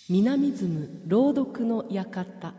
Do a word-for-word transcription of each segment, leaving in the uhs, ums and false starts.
南ズム朗読の館。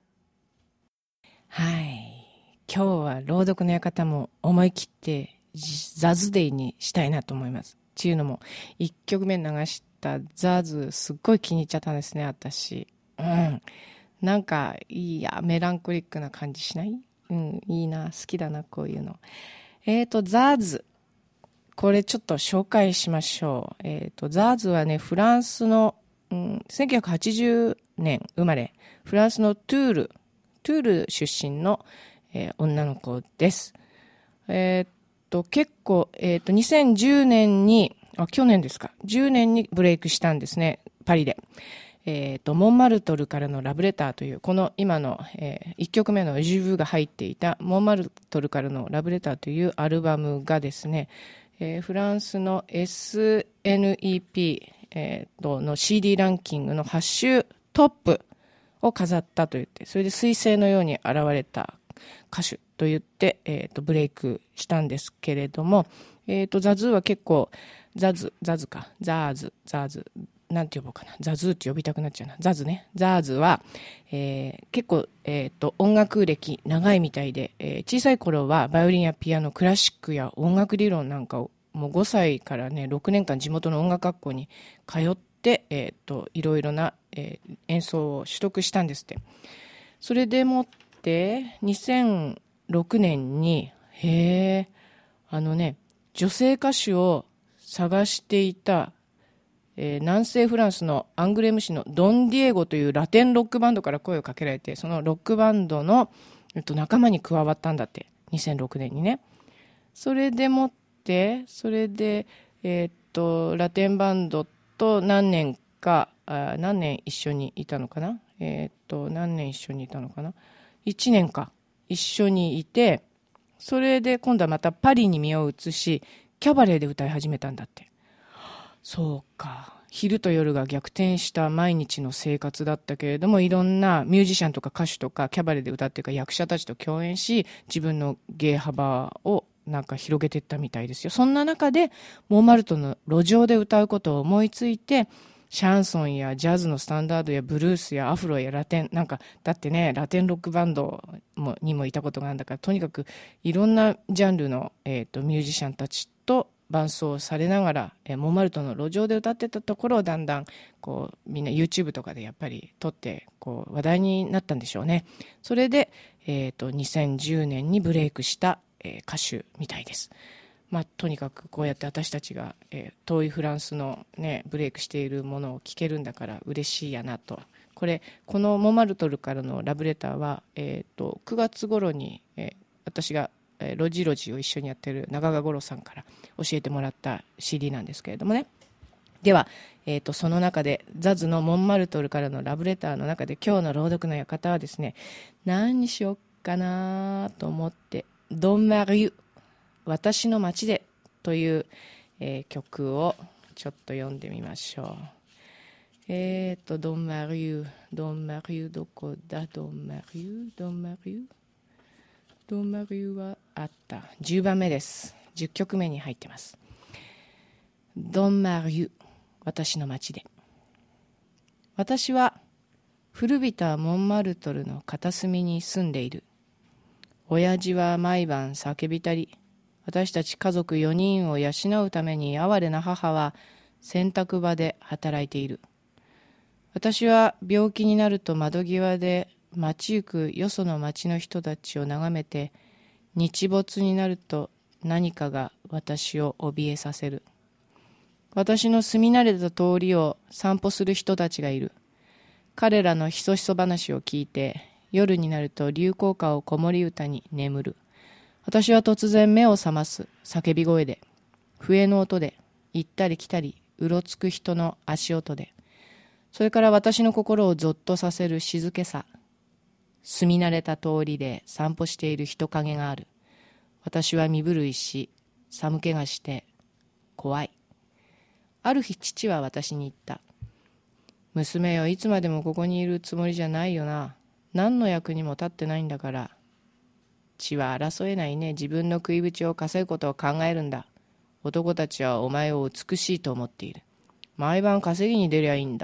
はい、今日は朗読の館も思い切ってザズデイにしたいなと思います。っていうのもいっきょくめ流したザズすっごい気に入っちゃったんですね、私。うんなんかいいやメランコリックな感じしない？うんいいな、好きだなこういうの。えーとザズ、これちょっと紹介しましょう。えーとザズはね、フランスの、うん、せんきゅうひゃくはちじゅうねん生まれ、フランスのトゥールトゥール出身の、えー、女の子です。えー、っと結構、えー、っとにせんじゅうねんにあ去年ですかじゅうねんにブレイクしたんですね、パリで。えー、とモンマルトルからのラブレターというこの今の、えー、いっきょくめのジュブが入っていたモンマルトルからのラブレターというアルバムがですね、えー、フランスの エスエヌイーピー、えー、との シーディー ランキングのはち週トップを飾ったと言って、それで彗星のように現れた歌手と言って、えー、とブレイクしたんですけれども、えー、とザズーは結構ザズザズかザーズザーズなんて呼ぼうかな、ザズーって呼びたくなっちゃうな、ザズね。ザーズは、えー、結構、えー、と音楽歴長いみたいで、えー、小さい頃はバイオリンやピアノ、クラシックや音楽理論なんかをもうごさいからねろくねんかん地元の音楽学校に通って、えー、といろいろな、えー、演奏を取得したんですって。それでもってにせんろくねんにへえあのね女性歌手を探していた、えー、南西フランスのアングレム市のドン・ディエゴというラテンロックバンドから声をかけられて、そのロックバンドの、えっと、仲間に加わったんだって、にせんろくねんにね。それでもってそれで、えー、っとラテンバンドと何年かあ何年一緒にいたのかな、えー、っと何年一緒にいたのかないちねんか一緒にいて、それで今度はまたパリに身を移しキャバレーで歌い始めたんだって。そうか、昼と夜が逆転した毎日の生活だったけれども、いろんなミュージシャンとか歌手とかキャバレーで歌ってるか役者たちと共演し、自分の芸幅をなんか広げていったみたいですよ。そんな中でモンマルトの路上で歌うことを思いついて、シャンソンやジャズのスタンダードやブルースやアフロやラテンなんかだってね、ラテンロックバンドもにもいたことがあるんだから、とにかくいろんなジャンルの、えーと、ミュージシャンたちと伴奏されながら、えー、モンマルトの路上で歌ってたところをだんだんこうみんな YouTube とかでやっぱり撮ってこう話題になったんでしょうね。それで、えーと、にせんじゅうねんにブレイクした、えー、歌手みたいです。まあ、とにかくこうやって私たちが、えー、遠いフランスの、ね、ブレイクしているものを聞けるんだから嬉しいやなと。これこのモンマルトルからのラブレターは、えー、とくがつ頃に、えー、私が、えー、ロジロジを一緒にやっている中川五郎さんから教えてもらった シーディー なんですけれどもね。では、えー、とその中でザズのモンマルトルからのラブレターの中で今日の朗読の館はですね、何にしようかなと思って、ドン・マリュ私の街でという、えー、曲をちょっと読んでみましょう。えっとドン・マリュドン・マリュどこだ、ドン・マリュドン・マリュドン・マリュはあった、じゅうばんめです。じゅっきょくめに入ってます。ドン・マリュ私の街で。私は古びたモンマルトルの片隅に住んでいる。親父は毎晩叫びたり、私たち家族よにんを養うために哀れな母は洗濯場で働いている。私は病気になると窓際で街行くよその町の人たちを眺めて、日没になると何かが私を怯えさせる。私の住み慣れた通りを散歩する人たちがいる。彼らのひそひそ話を聞いて、夜になると流行歌を子守歌に眠る。私は突然目を覚ます。叫び声で、笛の音で、行ったり来たりうろつく人の足音で、それから私の心をゾッとさせる静けさ。住み慣れた通りで散歩している人影がある。私は身震いし、寒気がして怖い。ある日父は私に言った。娘よ、いつまでもここにいるつもりじゃないよな。何の役にも立ってないんだから。血は争えないね。自分の食いぶちを稼ぐことを考えるんだ。男たちはお前を美しいと思っている。毎晩稼ぎに出りゃいいんだ。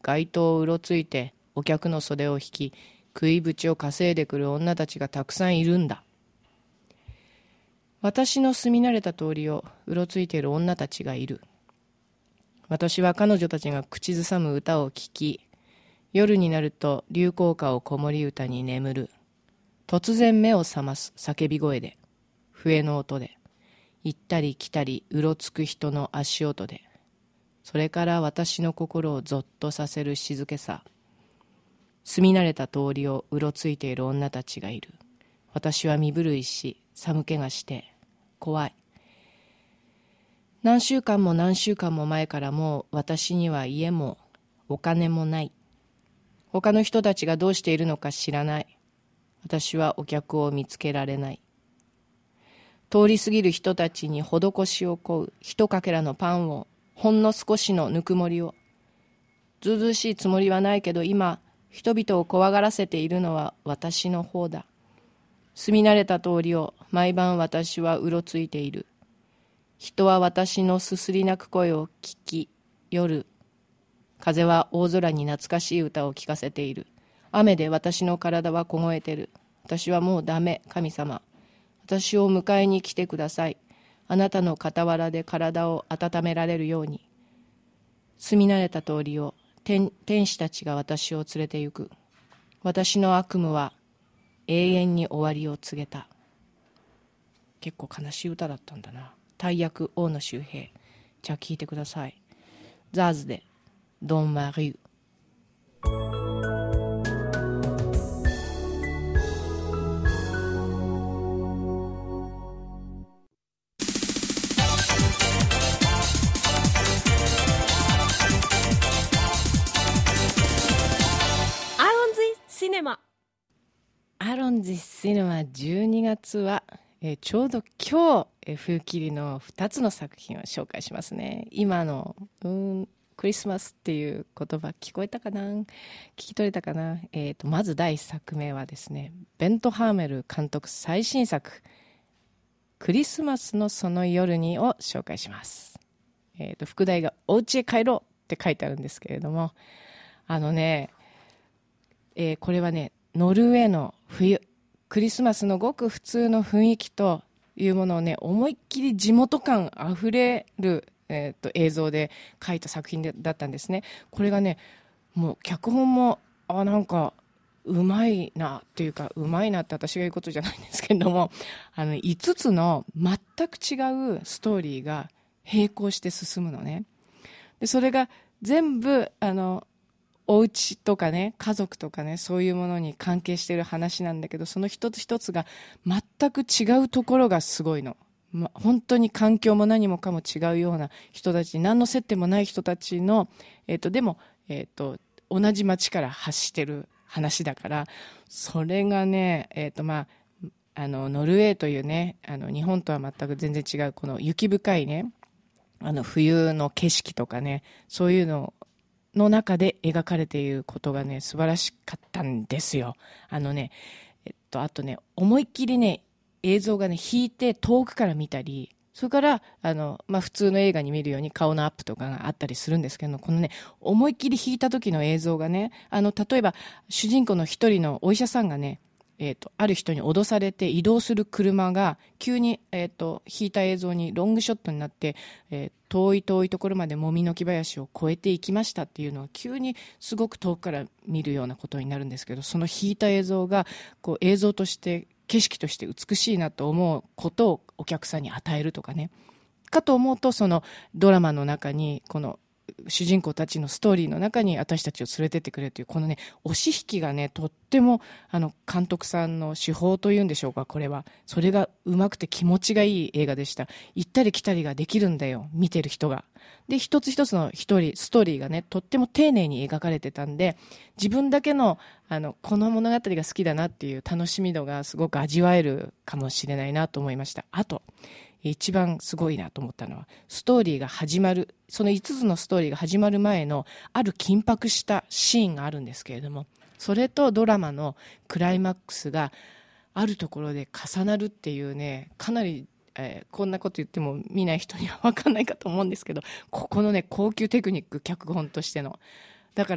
街頭をうろついてお客の袖を引き、食いぶちを稼いでくる女たちがたくさんいるんだ。私の住み慣れた通りをうろついている女たちがいる。私は彼女たちが口ずさむ歌を聴き、夜になると流行歌を子守歌に眠る。突然目を覚ます叫び声で、笛の音で、行ったり来たりうろつく人の足音で、それから私の心をぞっとさせる静けさ。住み慣れた通りをうろついている女たちがいる。私は身震いし、寒気がして、怖い。何週間も何週間も前からもう私には家もお金もない。他の人たちがどうしているのか知らない。私はお客を見つけられない。通り過ぎる人たちに施しを請う一かけらのパンを、ほんの少しのぬくもりを。ずうずうしいつもりはないけど今、人々を怖がらせているのは私の方だ。住み慣れた通りを毎晩私はうろついている。人は私のすすり泣く声を聞き、夜、風は大空に懐かしい歌を聞かせている。雨で私の体は凍えてる。私はもうダメ、神様。私を迎えに来てください。あなたの傍らで体を温められるように。住み慣れた通りを天、天使たちが私を連れて行く。私の悪夢は永遠に終わりを告げた。結構悲しい歌だったんだな。大役王の周平。じゃあ聞いてください。ザーズでドン・マリュー。 シネマアロンズシネマじゅうにがつは、えー、ちょうど今日、えー、冬切りのふたつの作品を紹介しますね。今のうーんクリスマスっていう言葉聞こえたかな、聞き取れたかな。えーとまずだいいっさくめはですね、ベント・ハーメル監督最新作クリスマスのその夜にを紹介します。えーと副題がお家へ帰ろうって書いてあるんですけれども、あのねえー、これはねノルウェーの冬クリスマスのごく普通の雰囲気というものをね思いっきり地元感あふれる、えー、と映像で描いた作品でだったんですね。これがねもう脚本もあなんかうまいなっていうかうまいなって私が言うことじゃないんですけれども、あのいつつの全く違うストーリーが並行して進むのね。でそれが全部あのお家とかね家族とかねそういうものに関係している話なんだけど、その一つ一つが全く違うところがすごいの、ま、本当に環境も何もかも違うような人たち、何の接点もない人たちの、えー、とでも、えー、と同じ町から発してる話だから、それがね、えーとまあ、あのノルウェーというねあの日本とは全く全然違うこの雪深いねあの冬の景色とかねそういうのをの中で描かれていることがね素晴らしかったんですよ。あのねえっとあとね思いっきりね映像がね引いて遠くから見たり、それからあの、まあ、普通の映画に見るように顔のアップとかがあったりするんですけど、このね思いっきり引いた時の映像がねあの例えば主人公の一人のお医者さんがねえー、とある人に脅されて移動する車が急に、えー、と引いた映像にロングショットになって、えー、遠い遠いところまでもみの木林を越えていきましたっていうのは急にすごく遠くから見るようなことになるんですけど、その引いた映像がこう映像として景色として美しいなと思うことをお客さんに与えるとかね、かと思うとそのドラマの中にこの主人公たちのストーリーの中に私たちを連れてってくれるというこのね押し引きがねとってもあの監督さんの手法というんでしょうか、これはそれがうまくて気持ちがいい映画でした。行ったり来たりができるんだよ見てる人が。で一つ一つの一人ストーリーがねとっても丁寧に描かれてたんで、自分だけのあのこの物語が好きだなっていう楽しみ度がすごく味わえるかもしれないなと思いました。あと一番すごいなと思ったのはストーリーが始まるそのいつつのストーリーが始まる前のある緊迫したシーンがあるんですけれども、それとドラマのクライマックスがあるところで重なるっていうね、かなり、えー、こんなこと言っても見ない人には分かんないかと思うんですけど、ここのね高級テクニック脚本としてのだから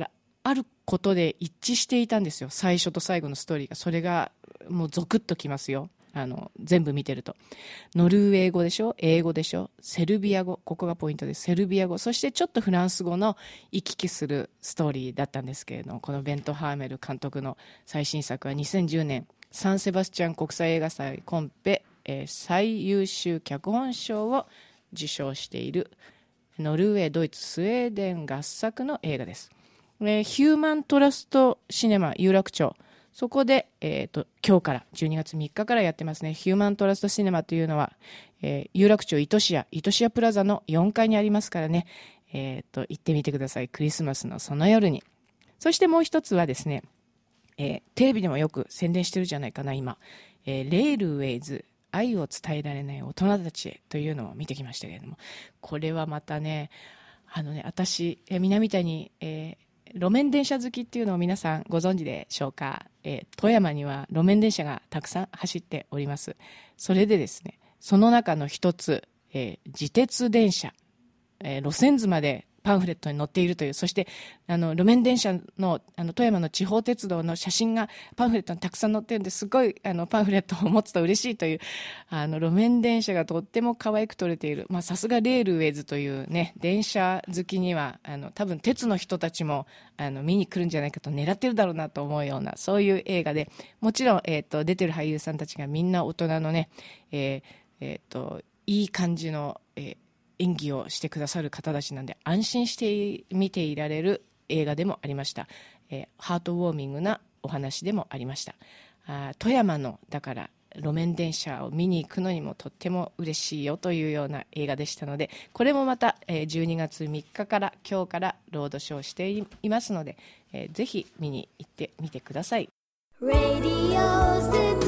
あることで一致していたんですよ。最初と最後のストーリーが。それがもうゾクッときますよ。あの全部見てると。ノルウェー語でしょ、英語でしょ、セルビア語、ここがポイントです。セルビア語、そしてちょっとフランス語の行き来するストーリーだったんですけれども、このベント・ハーメル監督の最新作はにせんじゅうねんサンセバスチャン国際映画祭コンペ、えー、最優秀脚本賞を受賞しているノルウェー、ドイツ、スウェーデン合作の映画です。えー、ヒューマントラストシネマ有楽町、そこで、えー、と今日からじゅうにがつみっかからやってますね。ヒューマントラストシネマというのは、えー、有楽町イトシアイトシアプラザのよんかいにありますからね、えー、と行ってみてください。クリスマスのその夜に。そしてもう一つはですね、えー、テレビでもよく宣伝してるじゃないかな今、えー、レールウェイズ、愛を伝えられない大人たちへというのを見てきましたけれども、これはまたね、あのね私、えー、みなみたいに、えー路面電車好きっていうのを皆さんご存知でしょうか。えー、富山には路面電車がたくさん走っております。それでですね、その中の一つ、えー、自鉄電車、えー、路線図までパンフレットに載っているという、そしてあの路面電車 の, あの富山の地方鉄道の写真がパンフレットにたくさん載っているんで、すごいあのパンフレットを持つと嬉しいという、あの路面電車がとっても可愛く撮れている、まあ、さすがレールウェイズというね、電車好きにはあの多分鉄の人たちもあの見に来るんじゃないかと狙ってるだろうなと思うような、そういう映画で、もちろん、えー、と出てる俳優さんたちがみんな大人のね、えーえー、といい感じの、えー演技をしてくださる方たちなんで、安心して見ていられる映画でもありました。えー、ハートウォーミングなお話でもありました。あ、富山のだから路面電車を見に行くのにもとっても嬉しいよというような映画でしたので、これもまた、えー、じゅうにがつみっかから今日からロードショーしていますので、えー、ぜひ見に行ってみてください。 Radio